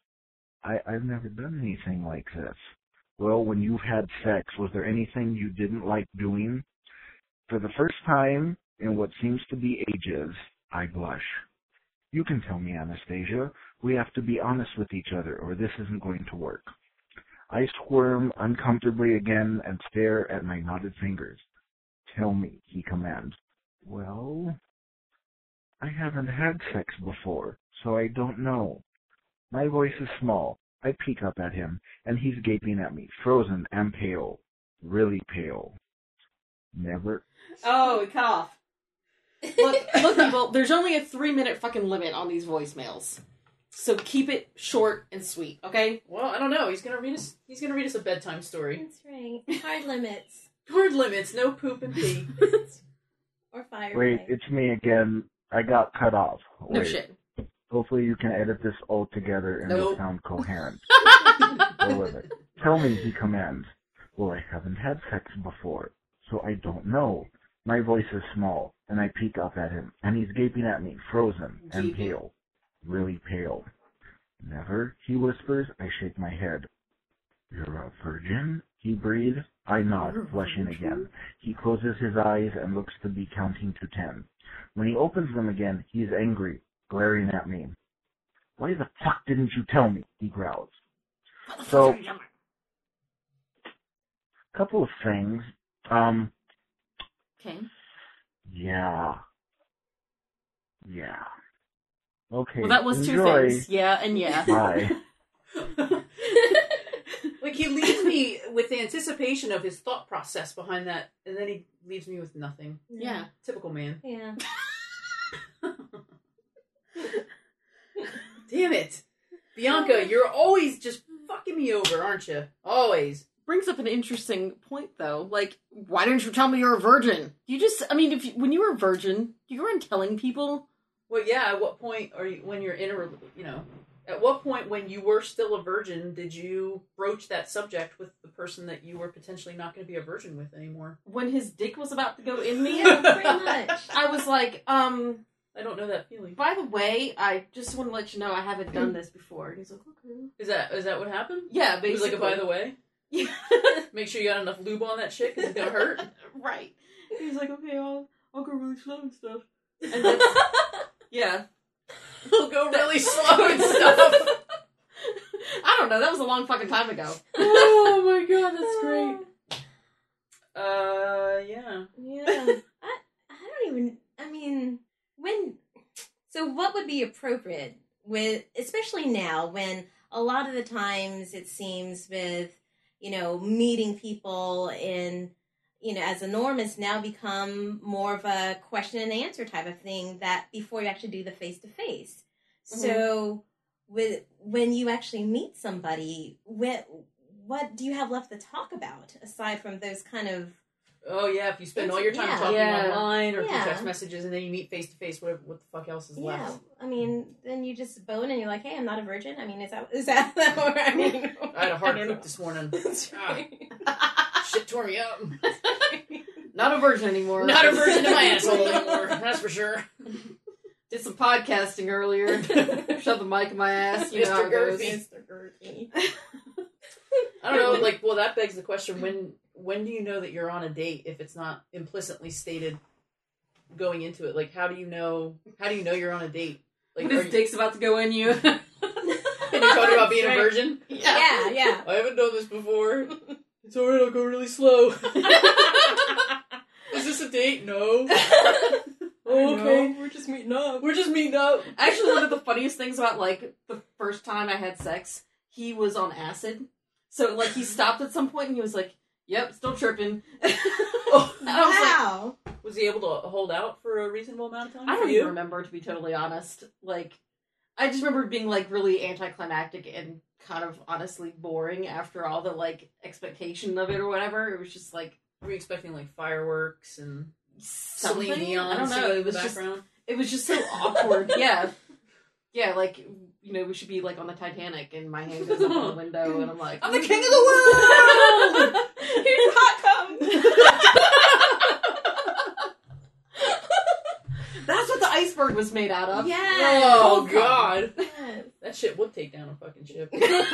I've never done anything like this. Well, when you've had sex, was there anything you didn't like doing? For the first time in what seems to be ages, I blush. You can tell me, Anastasia. We have to be honest with each other, or this isn't going to work. I squirm uncomfortably again and stare at my knotted fingers. Tell me, he commands. Well, I haven't had sex before, so I don't know. My voice is small. I peek up at him, and he's gaping at me, frozen and pale. Really pale. Never. Oh, it cut off. Look, people, there's only a 3-minute fucking limit on these voicemails. So keep it short and sweet, okay? Well, I don't know. He's gonna read us a bedtime story. That's right. Hard limits. Hard limits. No poop and pee. Or fire. Wait, it's me again. I got cut off. No Wait. shit. Hopefully you can edit this all together and Nope. it'll sound coherent. Go with it. Tell me, he commands. Well, I haven't had sex before, so I don't know. My voice is small, and I peek up at him, and he's gaping at me, frozen and pale. Really pale. Never, he whispers. I shake my head. You're a virgin? He breathes. I nod, flushing again. He closes his eyes and looks to be counting to 10. When he opens them again, he is angry, glaring at me. Why the fuck didn't you tell me? He growls. So, couple of things. Okay. Yeah. Okay. Well, that was enjoy. 2 things. Yeah, and yeah. Bye. Like, he leaves me with the anticipation of his thought process behind that, and then he leaves me with nothing. Yeah. Typical man. Yeah. Damn it. Bianca, you're always just fucking me over, aren't you? Always. Brings up an interesting point, though. Like, why didn't you tell me you're a virgin? When you were a virgin, you weren't telling people. Well, yeah, at what point are you, when you're in at what point when you were still a virgin did you broach that subject with the person that you were potentially not going to be a virgin with anymore? When his dick was about to go in me? Yeah, pretty much. I was like, I don't know that feeling. by the way, I just want to let you know I haven't done this before. And he's like, okay. Is that what happened? Yeah, It basically. was like a by the way? Yeah. Make sure you got enough lube on that shit because it's going to hurt. Right. He's like, okay, I'll go really slow and stuff. And that's, yeah. We'll go really slow and stuff. I don't know. That was a long fucking time ago. Oh my god, that's great. Yeah. Yeah. I don't even. I mean, when. So, what would be appropriate with, especially now, when a lot of the times it seems with, meeting people in, as a norm, has now become more of a question and answer type of thing that before you actually do the face to face. So, when you actually meet somebody, what do you have left to talk about aside from those kind of? Oh yeah, if you spend all your time talking online or through text messages and then you meet face to face, what the fuck else is left? Yeah, I mean, then you just bone and you're like, hey, I'm not a virgin. I mean, is that what I mean? I had a hard poop this morning. Shit tore me up. Not a virgin anymore. Not a virgin to my asshole anymore. That's for sure. Did some podcasting earlier. Shove the mic in my ass. You know how it goes. Mr. Gertie. I don't know. Well, that begs the question: when do you know that you're on a date if it's not implicitly stated going into it? Like, how do you know you're on a date? Like, when his dick's about to go in you. And you're talking about being a virgin? Yeah. I haven't done this before. It's alright, I'll go really slow. Is this a date? No. Oh, okay. We're just meeting up. Actually, one of the funniest things about, the first time I had sex, he was on acid. So, he stopped at some point and he was like, yep, still tripping. Wow. Was he able to hold out for a reasonable amount of time? I don't even remember, to be totally honest. I just remember being, really anticlimactic and kind of honestly boring after all the, expectation of it or whatever. It was just, were you expecting, fireworks and something? Celine Dion? I don't know. It was just so awkward. Yeah. Yeah, we should be, on the Titanic, and my hand goes up on the window, and I'm like, I'm the king of the world! Here's hot cum! That's what the iceberg was made out of. Yeah. Oh, God. Yes. That shit would take down a fucking ship.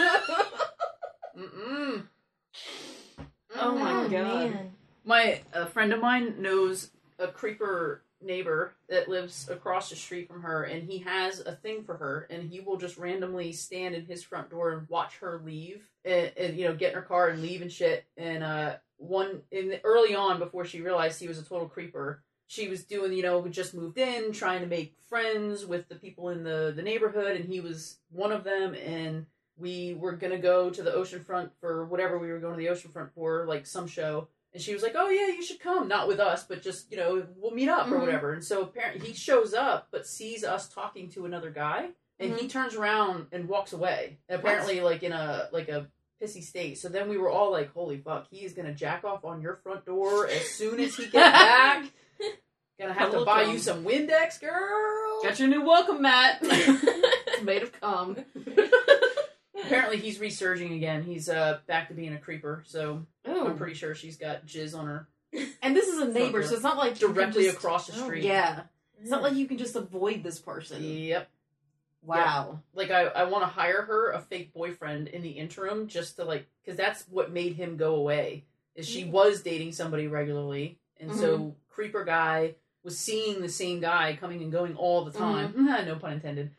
Mm-mm. Oh, my God. Man. A friend of mine knows a creeper neighbor that lives across the street from her, and he has a thing for her, and he will just randomly stand in his front door and watch her leave, and get in her car and leave and shit. And early on, before she realized he was a total creeper, she was doing, just moved in, trying to make friends with the people in the neighborhood, and he was one of them, and we were gonna go to the oceanfront for whatever we were going to the oceanfront for, some show. And she was like, oh, yeah, you should come. Not with us, but just, we'll meet up or whatever. And so apparently he shows up, but sees us talking to another guy. And he turns around and walks away. Apparently, in a pissy state. So then we were all like, holy fuck, he is going to jack off on your front door as soon as he gets back. Gonna have to buy you some Windex, girl. Got your new welcome mat. It's made of cum. Apparently he's resurging again. He's back to being a creeper, so I'm pretty sure she's got jizz on her. And this is a neighbor, so it's not like directly across the street. Yeah. It's not like you can just avoid this person. Yep. Wow. Yeah. I want to hire her a fake boyfriend in the interim just to because that's what made him go away. Is she was dating somebody regularly, and so creeper guy was seeing the same guy coming and going all the time. No pun intended.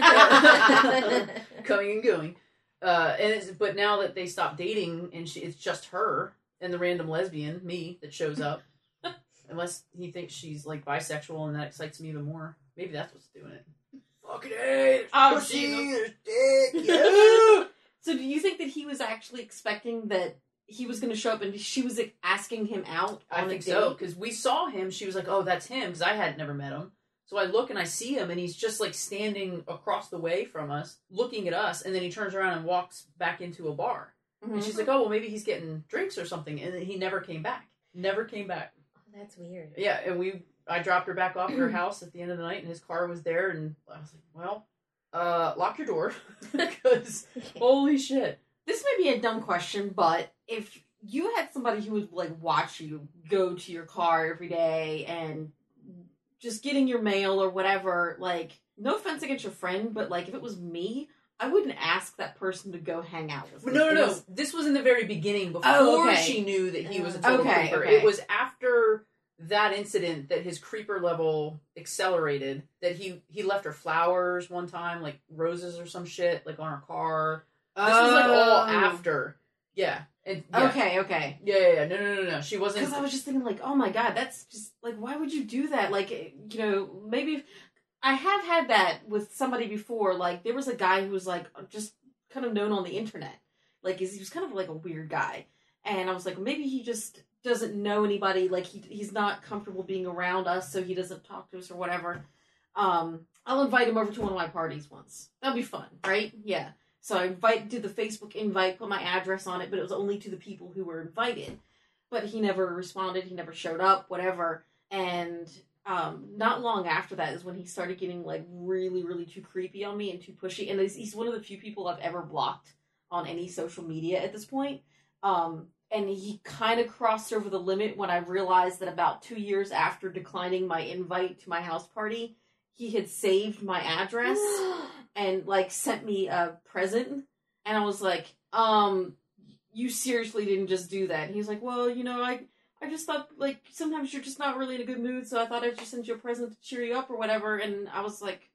Coming and going. But now that they stopped dating and it's just her and the random lesbian, me, that shows up. Unless he thinks she's bisexual and that excites me even more. Maybe that's what's doing it. Fucking A! Pussy! There's dick! Yeah! So do you think that he was actually expecting that he was going to show up and she was asking him out on I think a date? so, because we saw him. She was like, oh, that's him, because I had never met him. So I look and I see him, and he's just standing across the way from us, looking at us, and then he turns around and walks back into a bar. And she's like, oh, well, maybe he's getting drinks or something, and then he never came back. Never came back. Oh, that's weird. Yeah, and I dropped her back off at her house at the end of the night, and his car was there, and I was like, well, lock your door, because holy shit. This may be a dumb question, but if you had somebody who would watch you go to your car every day and just getting your mail or whatever, no offense against your friend, but if it was me, I wouldn't ask that person to go hang out with me. No. This was in the very beginning, before she knew that he was a total creeper. Okay. It was after that incident that his creeper level accelerated, that he left her flowers one time, roses or some shit, on her car. This was like all after. Yeah. Okay. Yeah. No. She wasn't. Because I was just thinking, like, oh my god, that's just, like, why would you do that? Like, you know, maybe I have had that with somebody before. Like, there was a guy who was, like, just kind of known on the internet. Like, he was kind of, like, a weird guy. And I was like, maybe he just doesn't know anybody. Like, he's not comfortable being around us, so he doesn't talk to us or whatever. I'll invite him over to one of my parties once. That'll be fun, right? Yeah. So I did the Facebook invite, put my address on it, but it was only to the people who were invited. But he never responded, he never showed up, whatever. And not long after that is when he started getting, like, really, really too creepy on me and too pushy. And he's one of the few people I've ever blocked on any social media at this point. And he kind of crossed over the limit when I realized that about 2 years after declining my invite to my house party, he had saved my address and, like, sent me a present. And I was like, you seriously didn't just do that. And he's like, well, you know, I just thought, like, sometimes you're just not really in a good mood, so I thought I'd just send you a present to cheer you up or whatever. And I was like,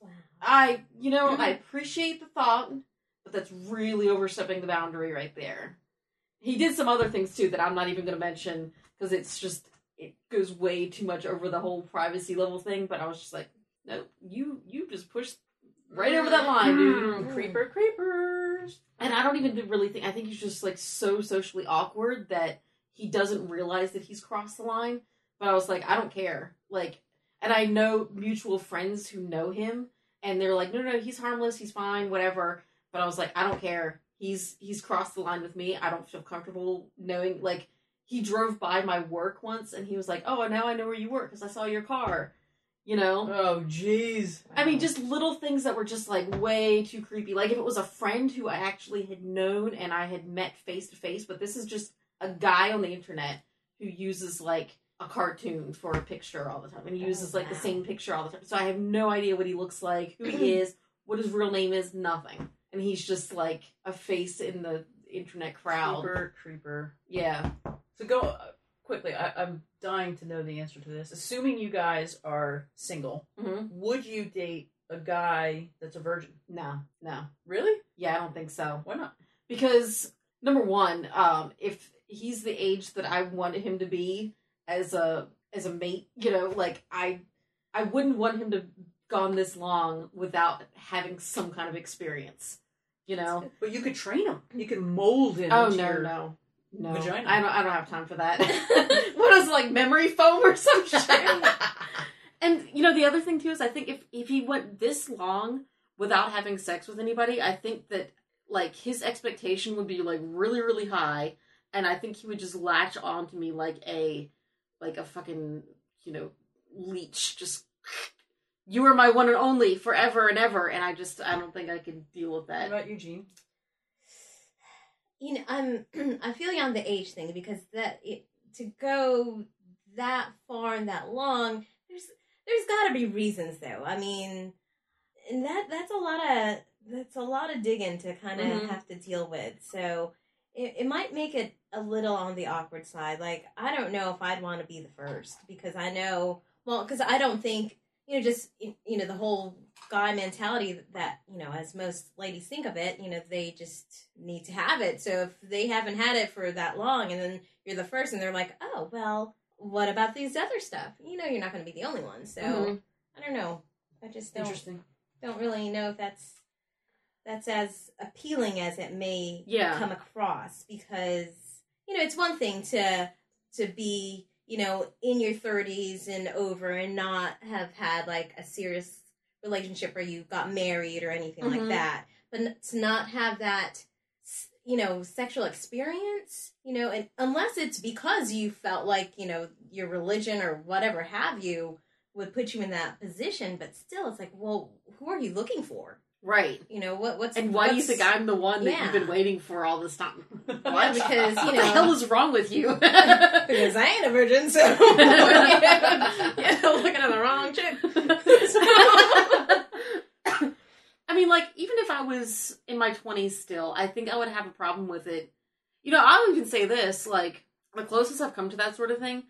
I appreciate the thought, but that's really overstepping the boundary right there. He did some other things, too, that I'm not even going to mention, because it goes way too much over the whole privacy level thing, but I was just like, no, you just pushed right over that line, dude. Creepers. And I don't even really think, I think he's just, like, so socially awkward that he doesn't realize that he's crossed the line. But I was like, I don't care. Like, and I know mutual friends who know him, and they're like, no, he's harmless, he's fine, whatever. But I was like, I don't care. He's crossed the line with me. I don't feel comfortable knowing, like, he drove by my work once, and he was like, oh, now I know where you work, because I saw your car. You know? Oh, jeez. I mean, just little things that were just, like, way too creepy. Like, if it was a friend who I actually had known and I had met face-to-face, but this is just a guy on the internet who uses, like, a cartoon for a picture all the time. And he uses, like, the same picture all the time. So I have no idea what he looks like, who he is, what his real name is, nothing. And he's just, like, a face in the internet crowd. Creeper. Yeah. So go... Quickly, I'm dying to know the answer to this. Assuming you guys are single, would you date a guy that's a virgin? No. Really? Yeah, I don't think so. Why not? Because, number one, if he's the age that I wanted him to be as a mate, you know, like, I wouldn't want him to gone this long without having some kind of experience, you know? But you could train him. You could mold him. Oh, no. Vagina. I don't have time for that. What is it, like, memory foam or some shit? And, you know, the other thing, too, is I think if he went this long without having sex with anybody, I think that, like, his expectation would be, like, really, really high, and I think he would just latch on to me like a fucking, you know, leech. Just, you are my one and only forever and ever, and I don't think I could deal with that. What about you, Jean? You know, I feel you on the age thing, because to go that far and that long, there's got to be reasons, though. I mean, and that's a lot of digging to kind of have to deal with. So it might make it a little on the awkward side. Like, I don't know if I'd want to be the first, because I don't think, you know, just, you know, the whole guy mentality that, you know, as most ladies think of it, you know, they just need to have it. So if they haven't had it for that long and then you're the first and they're like, oh, well, what about these other stuff? You know, you're not going to be the only one. So I don't know. I just don't really know if that's as appealing as it may come across, because, you know, it's one thing to be, you know, in your 30s and over and not have had, like, a serious relationship where you got married or anything like that, but to not have that, you know, sexual experience, you know, and unless it's because you felt like, you know, your religion or whatever have you would put you in that position, but still, it's like, well, who are you looking for? Right. You know, what's... And why do you think I'm the one that you've been waiting for all this time? What? Because, you know... What the hell is wrong with you? Because I ain't a virgin, so... yeah, looking at the wrong chick. I mean, like, even if I was in my 20s still, I think I would have a problem with it. You know, I'll even say this, like, the closest I've come to that sort of thing,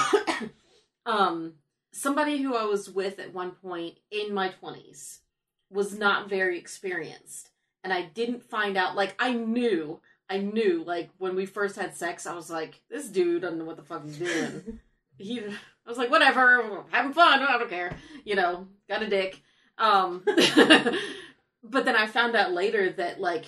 somebody who I was with at one point in my 20s was not very experienced. and I didn't find out, like, I knew, like, when we first had sex, I was like, this dude doesn't know what the fuck he's doing. I was like, whatever, having fun, I don't care, you know, got a dick. But then I found out later that, like,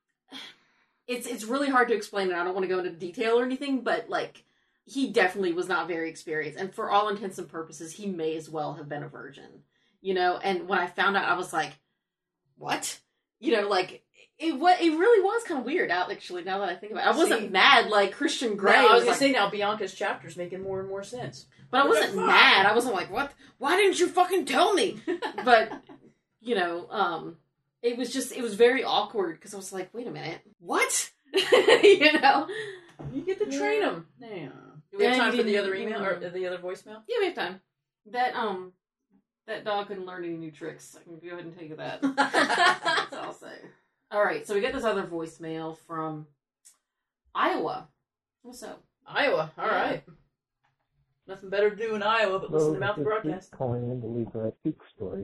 it's really hard to explain, and I don't want to go into detail or anything, but, like, he definitely was not very experienced, and for all intents and purposes, he may as well have been a virgin, you know, and when I found out, I was like, what? You know, like, it really was kind of weird, actually, now that I think about it. I wasn't mad like Christian Grey. I was going to say, now Bianca's chapter's making more and more sense. But I wasn't mad. I wasn't like, what? Why didn't you fucking tell me? But, you know, it was very awkward, because I was like, wait a minute, what? You know? You get to train them. Yeah. Do we have time for the other email, or the other voicemail? Yeah, we have time. That dog couldn't learn any new tricks. I can go ahead and tell you that. That's all I'll say. Alright, so we get this other voicemail from Iowa. What's up? Iowa, alright. Nothing better to do in Iowa but listen to Mouth the Broadcast. Calling in to leave a Puke story.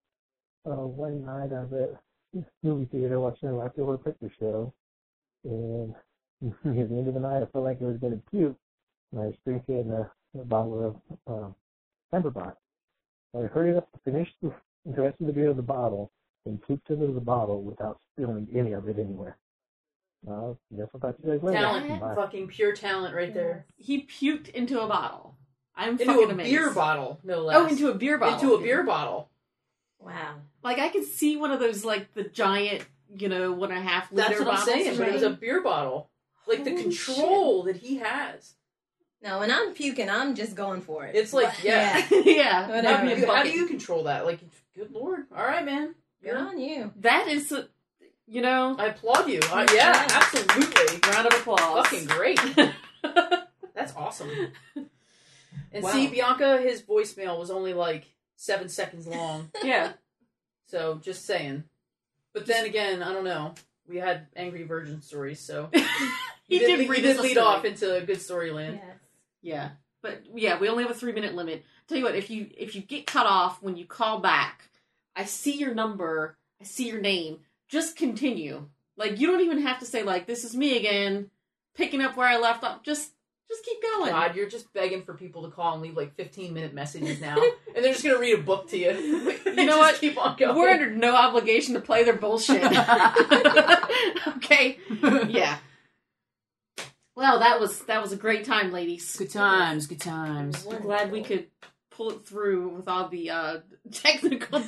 One night I was at the movie theater watching a Leftover Picture Show, and near the end of the night I felt like I was going to puke, and I was drinking a bottle of Pemberbot. So I hurried up to finish the rest of the beer of the bottle and pooped into the bottle without spilling any of it anywhere. Guess I'll talk to you guys later. Talent. Bye. Fucking pure talent right there. He puked into a bottle. I'm into fucking a amazed. Beer bottle, no less. Oh, into a beer bottle. Into a beer bottle. Wow. Like, I could see one of those, like, the giant, you know, 1.5 liter bottles. That's what I'm saying, but it was a beer bottle. Like, the control that he has. No, when I'm puking, I'm just going for it. It's like, yeah. Yeah. How do you control that? Like, good lord. All right, man. Good on you. That is, you know... I applaud you. Yeah, absolutely. Round of applause. Fucking great. That's awesome. And Wow. see, Bianca, his voicemail was only like 7 seconds long. Yeah. So, just saying. But then again, I don't know. We had Angry Virgin stories, so... He did lead off into a good story land. Yes. Yeah. But, yeah, we only have a 3-minute limit. Tell you what, if you get cut off when you call back, I see your number, I see your name, just continue. Like, you don't even have to say, like, this is me again, picking up where I left off. Just keep going. God, you're just begging for people to call and leave, like, 15-minute messages now. And they're just going to read a book to you. You know what? Keep on going. We're under no obligation to play their bullshit. Okay? Yeah. Well, that was a great time, ladies. Good times, good times. I'm glad we could pull it through with all the technical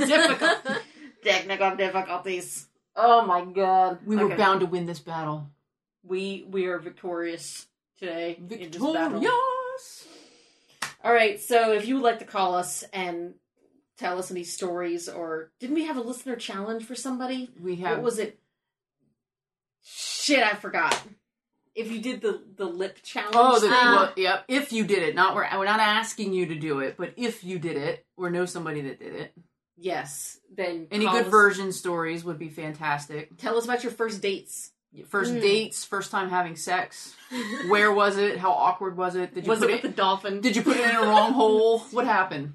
difficulties. Oh my god. We were bound to win this battle. We are victorious today. Victorious! Alright, so if you would like to call us and tell us any stories, or didn't we have a listener challenge for somebody? We have. What was it? Shit, I forgot. If you did the lip challenge. Oh, yep. If you did it. We're not asking you to do it, but if you did it, or know somebody that did it. Yes. Then any good version stories would be fantastic. Tell us about your first dates. First dates, first time having sex. Where was it? How awkward was it? Did you was it with the dolphin? Did you put it in a wrong hole? What happened?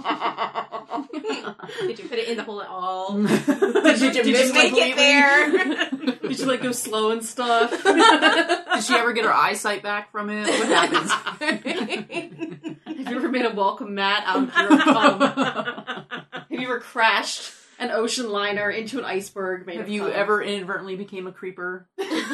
Did you put it in the hole at all? Did you miss make it there? Did you, like, go slow and stuff? Did she ever get her eyesight back from it? What happens? Have you ever made a welcome mat out of your Have you ever crashed an ocean liner into an iceberg made Have of you foam? ever inadvertently became a creeper?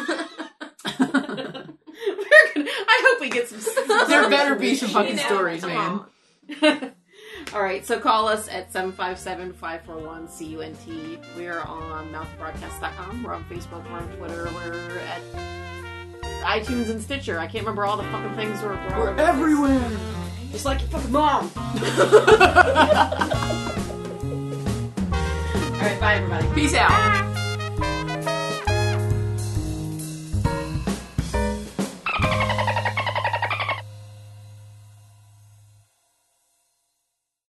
I hope we get some. There better be some fucking stories, man. Alright, so call us at 757-541-CUNT. We're on mouthbroadcast.com. We're on Facebook. We're on Twitter. We're at iTunes and Stitcher. I can't remember all the fucking things. We're everywhere. Just like your fucking mom. Alright, bye everybody. Peace out.